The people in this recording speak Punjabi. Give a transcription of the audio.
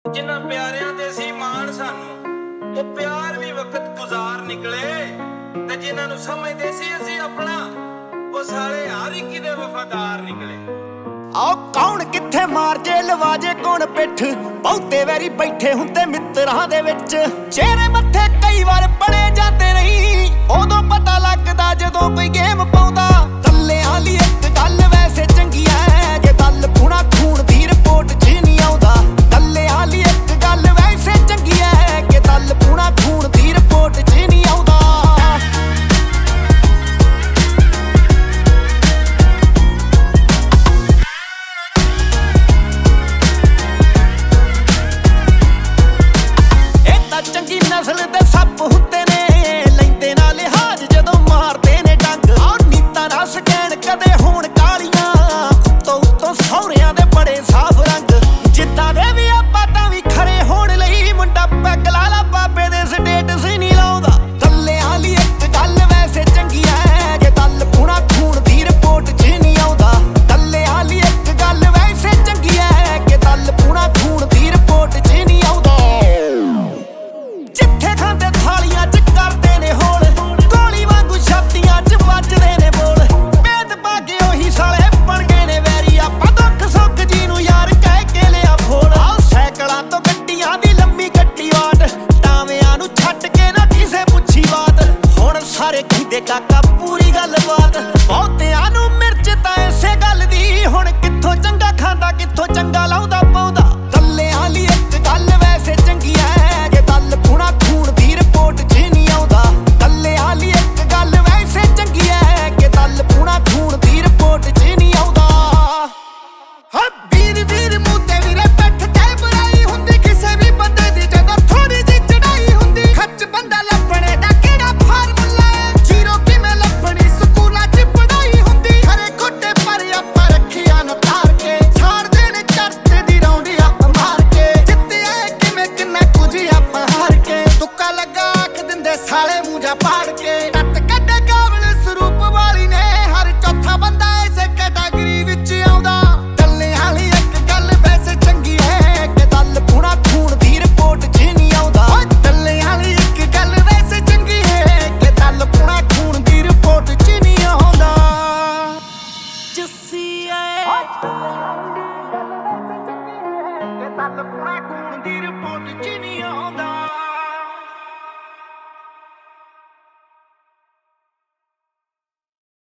ਜਿਨ੍ਹਾਂ ਪਿਆਰਿਆਂ ਤੇ ਸੀ ਮਾਣ ਸਾਨੂੰ, ਉਹ ਪਿਆਰ ਵੀ ਵਕਤ ਗੁਜ਼ਾਰ ਨਿਕਲੇ। ਤੇ ਜਿਨ੍ਹਾਂ ਨੂੰ ਸਮਝਦੇ ਸੀ ਅਸੀਂ ਆਪਣਾ, ਉਹ ਸਾਲੇ ਹਰ ਇੱਕ ਦੇ ਵਫਾਦਾਰ ਨਿਕਲੇ। ਆਓ ਕੌਣ ਕਿੱਥੇ ਮਾਰ ਜੇ ਲਵਾਜੇ ਕੌਣ ਪਿੱਠ, ਬਹੁਤੇ ਵੈਰੀ ਬੈਠੇ ਹੁੰਦੇ ਮਿੱਤਰਾਂ ਦੇ ਵਿੱਚ। ਚਿਹਰੇ ਮੱਥੇ ਕਈ ਵਾਰ ਪੜੇ ਜਾਂਦੇ ਨਹੀਂ, ਉਦੋਂ ਪਤਾ ਲੱਗਦਾ ਜਦੋਂ ਕੋਈ ਗੇਮ ਪਾਉਂਦਾ। ਕੱਲਿਆਂ ਲਈ ਇੱਕ ਗੱਲ